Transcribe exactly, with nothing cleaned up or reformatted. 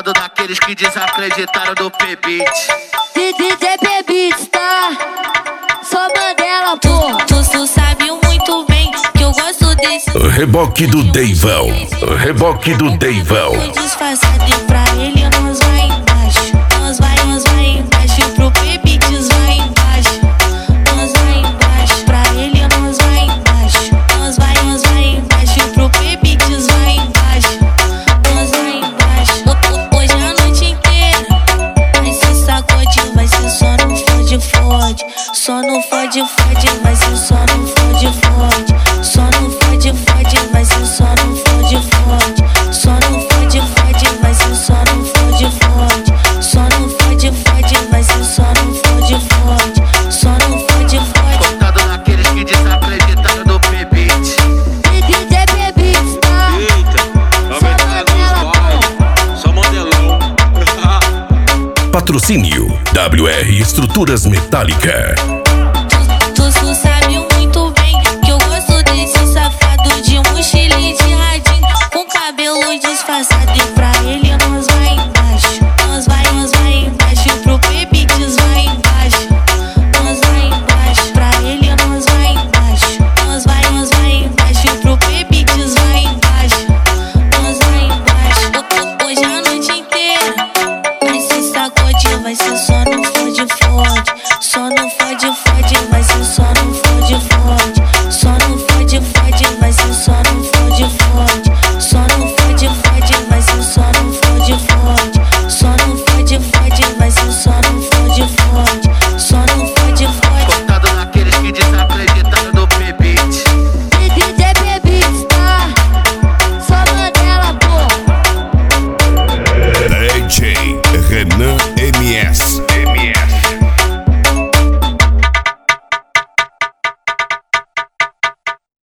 Contado daqueles que desacreditaram do P-Beat. D J P-Beat, tá? Sou Mandela, pô. Tu, tu sabe muito bem que eu gosto desse Reboque do Deivão. Reboque do Deivão. disfarçado e pra ele nós vai embaixo. Nós vai, nós vai embaixo. Pro P-Beat vai embaixo. Nós vai embaixo. Pra ele nós vai embaixo. Nós vai, nós vai embaixo. Pro P-Beat vai embaixo. Nós vai embaixo. Hoje a noite inteira vai se sacode, vai ser só no fode, fode. Só no fode, fode, vai ser só no fode, fode. Só no fode, fode, vai ser só no fode, fode. Só no fode, fode, vai ser só no fode, fode. Só no fode, fode, vai ser só no fode, fode. Só no fode, fode. Contado daqueles que desacreditaram do P-Beat. D J P-Beat, tá? Eita, aumentado os bailes, só modelão. Patrocínio W R Estruturas Metálica. Tu, tu sabe muito bem que eu gosto desse safado de mochila e de radinho, com cabelo disfarçado e pra ele nós vai embaixo. Nós vai, nós vai embaixo. Pro P-Beat vai embaixo. Nós vai embaixo. Pra ele nós vai embaixo. Nós vai, nós vai embaixo. Pro P-Beat vai embaixo. Nós vai embaixo. Hoje a noite inteira vai se sacode, vai ser só no fode, fode. Só no fode, fode, vai ser só no fode, fode. Só no fode, fode, vai ser só no fode, fode. Só no fode, fode, vai ser só no fode, fode. Só no fode, fode, vai ser só no fode, fode. Só no fode, fode. Contado daqueles que desacreditaram do P-Beat. D J P-Beat, tá? Sou Mandela, pô. D J Renan M S.